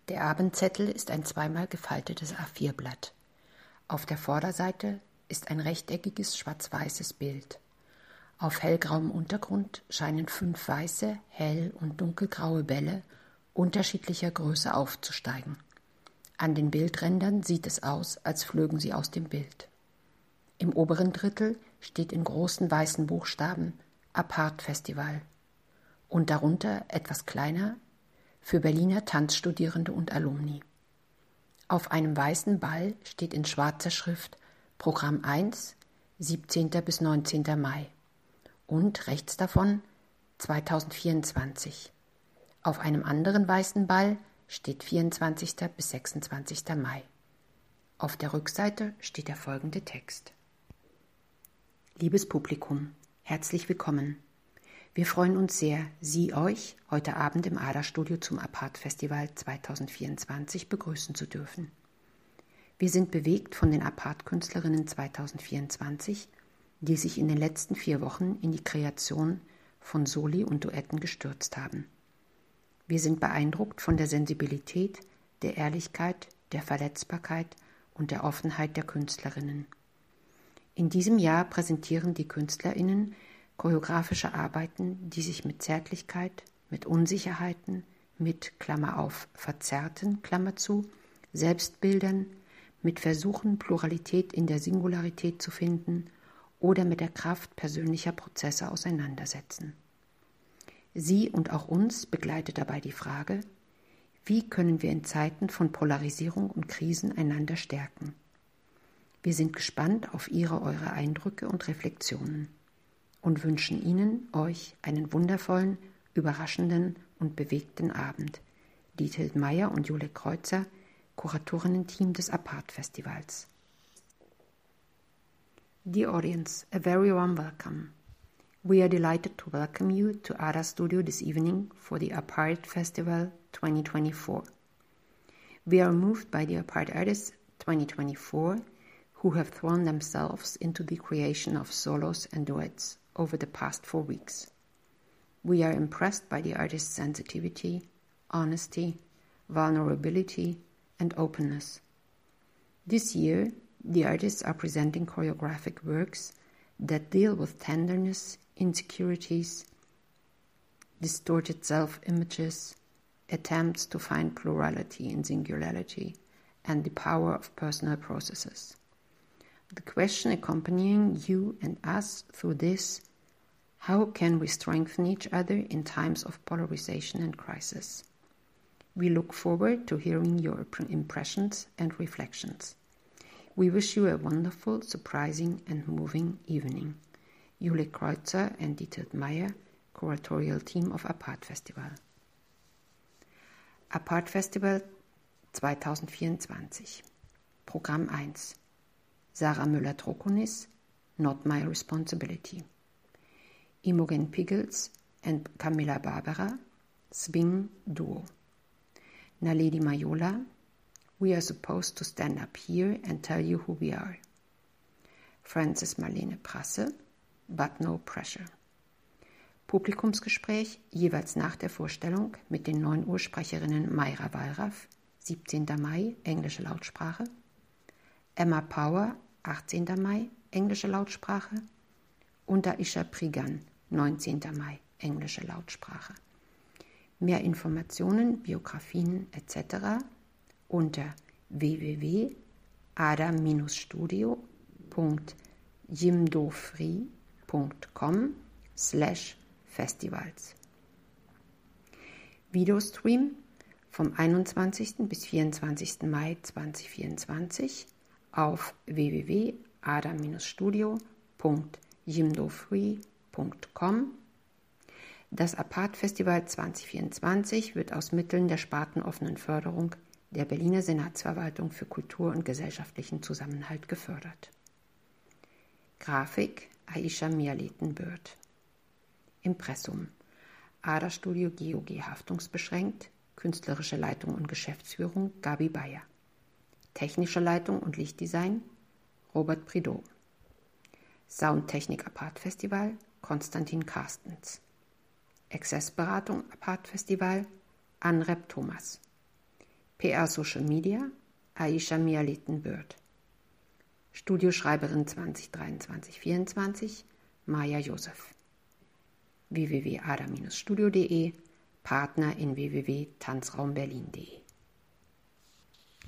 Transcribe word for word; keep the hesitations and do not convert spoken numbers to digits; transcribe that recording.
Der Abendzettel ist ein zweimal gefaltetes A vier Blatt. Auf der Vorderseite ist ein rechteckiges schwarz-weißes Bild. Auf hellgrauem Untergrund scheinen fünf weiße, hell- und dunkelgraue Bälle unterschiedlicher Größe aufzusteigen. An den Bildrändern sieht es aus, als flögen sie aus dem Bild. Im oberen Drittel steht in großen weißen Buchstaben Apart Festival und darunter etwas kleiner für Berliner Tanzstudierende und Alumni. Auf einem weißen Ball steht in schwarzer Schrift Programm eins, siebzehnten bis neunzehnten Mai und rechts davon zweitausendvierundzwanzig. Auf einem anderen weißen Ball steht vierundzwanzigsten bis sechsundzwanzigsten Mai. Auf der Rückseite steht der folgende Text. Liebes Publikum, herzlich willkommen. Wir freuen uns sehr, Sie euch heute Abend im Ader-Studio zum Apart Festival zweitausendvierundzwanzig begrüßen zu dürfen. Wir sind bewegt von den Apart-Künstlerinnen zweitausendvierundzwanzig, die sich in den letzten vier Wochen in die Kreation von Soli und Duetten gestürzt haben. Wir sind beeindruckt von der Sensibilität, der Ehrlichkeit, der Verletzbarkeit und der Offenheit der Künstlerinnen. In diesem Jahr präsentieren die KünstlerInnen choreografische Arbeiten, die sich mit Zärtlichkeit, mit Unsicherheiten, mit, Klammer auf, verzerrten, Klammer zu, Selbstbildern, mit Versuchen, Pluralität in der Singularität zu finden oder mit der Kraft persönlicher Prozesse auseinandersetzen. Sie und auch uns begleitet dabei die Frage, wie können wir in Zeiten von Polarisierung und Krisen einander stärken? Wir sind gespannt auf Ihre, eure Eindrücke und Reflexionen und wünschen Ihnen, euch, einen wundervollen, überraschenden und bewegten Abend. Diethild Meyer und Jule Kreuzer, Kuratorinnen-Team des Apart Festivals. Dear audience, a very warm welcome. We are delighted to welcome you to Ader Studio this evening for the Apart Festival twenty twenty-four. We are moved by the Apart Artists twenty twenty-four who have thrown themselves into the creation of solos and duets over the past four weeks. We are impressed by the artists' sensitivity, honesty, vulnerability, and openness. This year, the artists are presenting choreographic works that deal with tenderness, insecurities, distorted self-images, attempts to find plurality in singularity, and the power of personal processes. The question accompanying you and us through this: how can we strengthen each other in times of polarization and crisis? We look forward to hearing your impressions and reflections. We wish you a wonderful, surprising and moving evening. Jule Kreuzer and Diethild Meyer, Curatorial Team of Apart Festival. Apart Festival zweitausendvierundzwanzig. Programm eins. Sarah Müller-Trokonis, Not My Responsibility. Imogen Piggles and Camilla Barbera, Swing Duo. Naledi Majola, We Are Supposed to Stand Up Here and Tell You Who We Are. Frances Marlene Prasse, But No Pressure. Publikumsgespräch jeweils nach der Vorstellung mit den neun Uhr Sprecherinnen Mayra Wallraff, siebzehnten Mai, englische Lautsprache, Emma Power, achtzehnten Mai, englische Lautsprache und Aisha Prigan, neunzehnten Mai, englische Lautsprache. Mehr Informationen, Biografien et cetera unter w w w punkt ader studio punkt jimdofree punkt com slash festivals. Videostream vom einundzwanzigsten bis vierundzwanzigsten Mai zweitausendvierundzwanzig auf w w w punkt ader studio punkt jimdofree punkt com. Das Apart Festival zweitausendvierundzwanzig wird aus Mitteln der spartenoffenen Förderung der Berliner Senatsverwaltung für Kultur und gesellschaftlichen Zusammenhalt gefördert. Grafik Aisha Mialeten-Bürth. Impressum Ader Studio G O G haftungsbeschränkt, künstlerische Leitung und Geschäftsführung Gabi Bayer. Technische Leitung und Lichtdesign Robert Prideaux. Soundtechnik Apart Festival Konstantin Carstens. Accessberatung Apart Festival Anrep Thomas. P R Social Media Aisha Mialiten-Bird. Studioschreiberin zwanzig dreiundzwanzig vierundzwanzig Maja Josef. w w w punkt ada Bindestrich studio punkt de, Partner in w w w punkt tanzraumberlin punkt de.